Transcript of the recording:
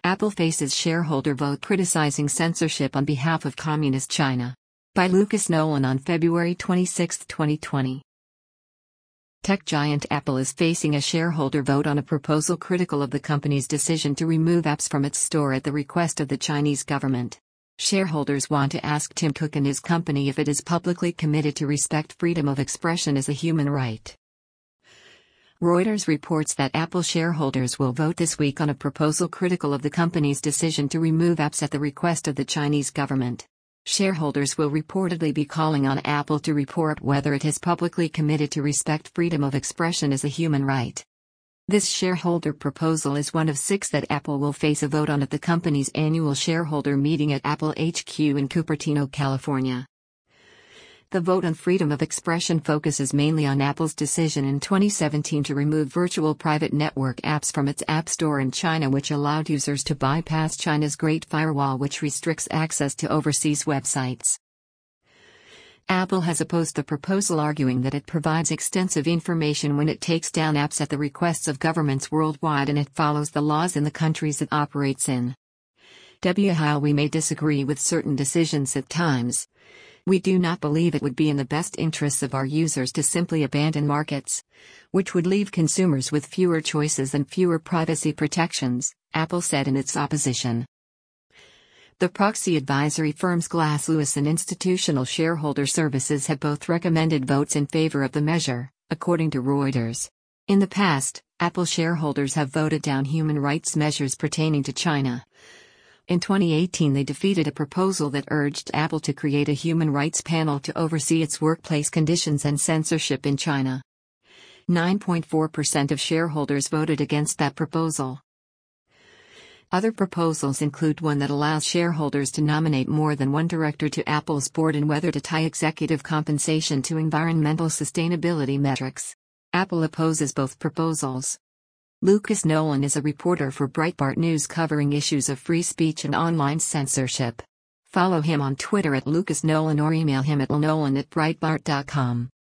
Apple faces shareholder vote criticizing censorship on behalf of Communist China. By Lucas Nolan on February 26, 2020. Tech giant Apple is facing a shareholder vote on a proposal critical of the company's decision to remove apps from its store at the request of the Chinese government. Shareholders want to ask Tim Cook and his company if it is publicly committed to respect freedom of expression as a human right. Reuters reports that Apple shareholders will vote this week on a proposal critical of the company's decision to remove apps at the request of the Chinese government. Shareholders will reportedly be calling on Apple to report whether it has publicly committed to respect freedom of expression as a human right. This shareholder proposal is one of 6 that Apple will face a vote on at the company's annual shareholder meeting at Apple HQ in Cupertino, California. The vote on freedom of expression focuses mainly on Apple's decision in 2017 to remove virtual private network apps from its App Store in China, which allowed users to bypass China's Great Firewall, which restricts access to overseas websites. Apple has opposed the proposal, arguing that it provides extensive information when it takes down apps at the requests of governments worldwide and it follows the laws in the countries it operates in. While we may disagree with certain decisions at times, we do not believe it would be in the best interests of our users to simply abandon markets, which would leave consumers with fewer choices and fewer privacy protections, Apple said in its opposition. The proxy advisory firms Glass Lewis and Institutional Shareholder Services have both recommended votes in favor of the measure, according to Reuters. In the past, Apple shareholders have voted down human rights measures pertaining to China. In 2018, they defeated a proposal that urged Apple to create a human rights panel to oversee its workplace conditions and censorship in China. 9.4% of shareholders voted against that proposal. Other proposals include one that allows shareholders to nominate more than one director to Apple's board and whether to tie executive compensation to environmental sustainability metrics. Apple opposes both proposals. Lucas Nolan is a reporter for Breitbart News covering issues of free speech and online censorship. Follow him on Twitter at Lucas Nolan or email him at lnolan@breitbart.com.